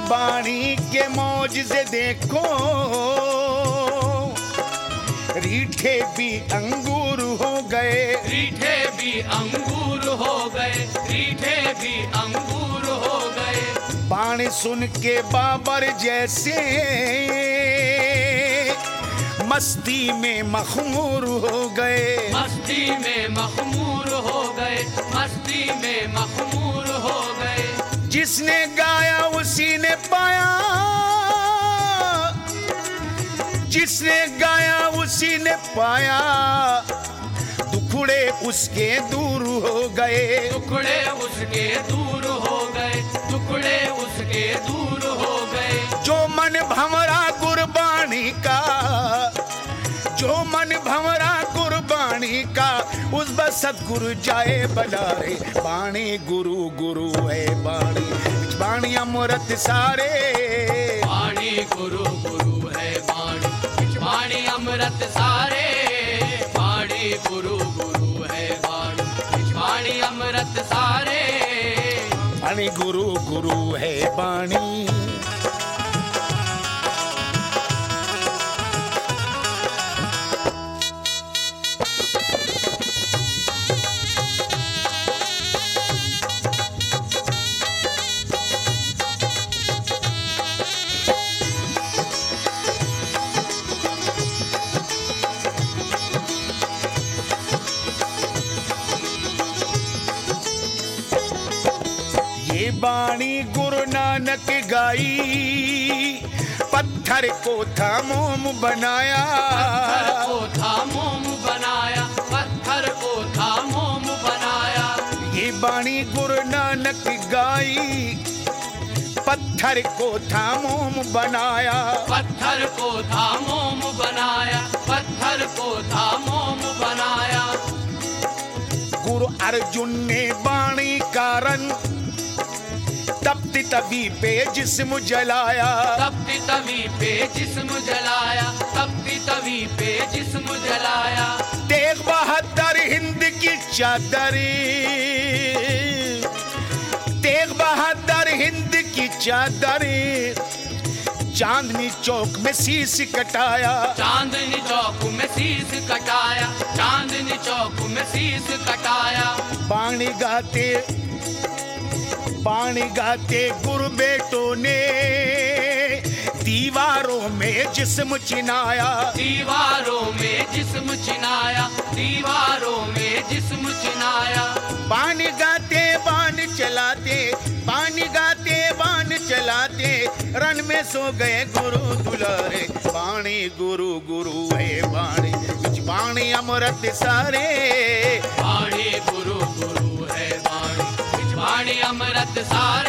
बाणी के मौज से देखो, रीठे भी अंगूर हो गए, रीठे भी अंगूर हो गए, रीठे भी अंगूर हो गए। बाण सुन के बाबर जैसे मस्ती में मखमूर हो गए, मस्ती में मखमूर हो गए, मस्ती में मखमूर हो गए। जिसने गाया उसी ने पाया, जिसने गाया उसी ने पाया, दुखड़े उसके दूर हो गए, टुकड़े उसके दूर हो गए, टुकड़े उसके दूर हो गए। जो मन भंवरा गुरबाणी का, जो मन भंवरा गुरबाणी का, उस बस सतगुरु जाए बलारे। बाणी गुरु गुरु है बाणी, बाणी अमृत सारे। बाणी गुरु गुरु है बाणी, बाणी अमृत सारे। बाणी गुरु गुरु है बाणी, बाणी अमृत सारे। बाणी गुरु गुरु है बाणी। बाणी गुरु नानक गाई, पत्थर को था मोम बनाया, पत्थर को था मोम बनाया, पत्थर को था मोम बनाया। ये बाणी गुरु नानक गाई, पत्थर को था मोम बनाया, पत्थर को था मोम बनाया, पत्थर को था मोम बनाया। गुरु अर्जुन ने बाणी कारण तप्ती तवी पे जिस्म जलाया, तप्ती तवी पे जिस्म जलाया, तप्ती तवी पे जिस्म जलाया। तेग बहादुर हिंद की चादर, तेग बहादुर हिंद की चादर, चांदनी चौक में शीश कटाया, चांदनी चौक में शीश कटाया, चांदनी चौक में शीश कटाया। बाणी गाते, बाणी गाते गुरु बेटों ने दीवारों में जिस्म चिनाया, दीवारों में जिस्म चिनाया, दीवारों में जिस्म चिनाया। बाणी गाते बाण चलाते, बाणी गाते बाण चलाते, रण में सो गए गुरु दुलारे। बाणी गुरु गुरु है बाणी, बाणी अमृत सारे। बाणी गुरु गुरु है बाणी, बाणी अमृत सारे।